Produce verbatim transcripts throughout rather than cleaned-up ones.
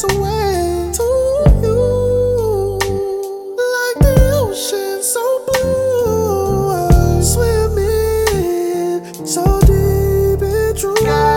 miles away to you. Like the ocean so blue, I'm swimming so deep and true.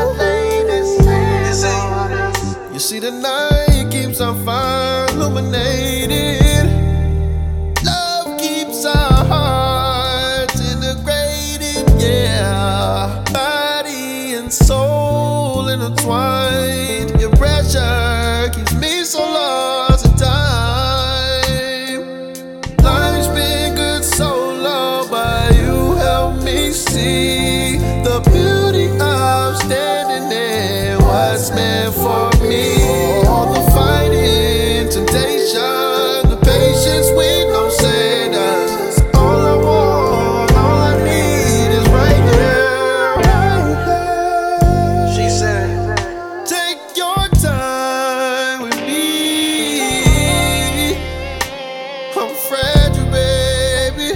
You see the night keeps on fire illuminated. Love keeps our hearts integrated, yeah. Body and soul intertwined. Your pressure keeps me so lost in time. Life's been good so long, but you help me see the beauty of standing there. What's meant for me? All the fighting, temptation, the patience with no sadness. All I want, all I need is right here, right here. She said, Take your time with me. I'm fragile, baby.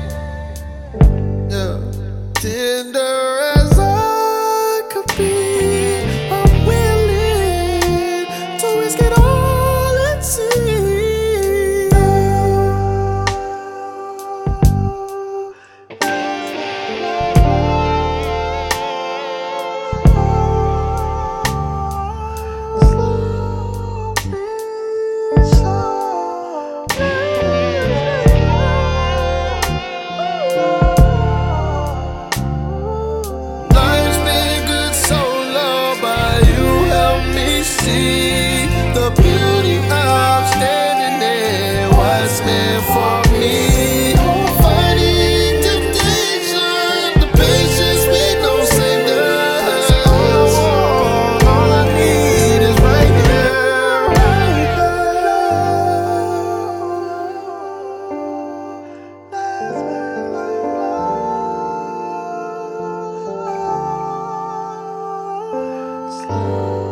Yeah. Tender as I could be, I'm willing to risk it all and see. Life's been good so long, but you help me see the beauty of standing there. What's meant for me? Fighting temptation, the patience with no sadness. All I want, all I need is right here, right here.